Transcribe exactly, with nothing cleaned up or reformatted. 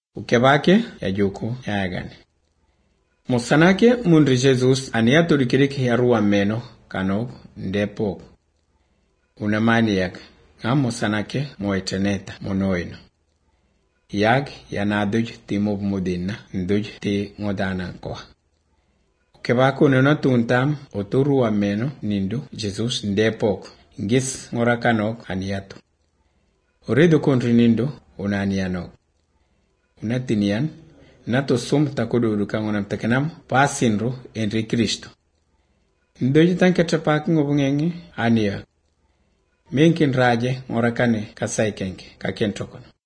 ukebake ya juku ya agani. Musanake munri Jesus ania turikirik ya ruwa meno kanok ndepo. Unamani yak nga musanake moeteneta monoino. Yag yanaduj ti mubmudina nduj ti ngodana kwa. Ukebake unena tuntam oturuwa meno nindu Jesus ndepo. Ngis ngora kanok aniatu. Oredo kontri nindu unanianok. Unatinian nato sum takudu kangonam takenam pasinro enri Kristo. Ndoji tanketa paki ngobungengi ania. Menkin raje ngorakane kasai kenke kakentokono.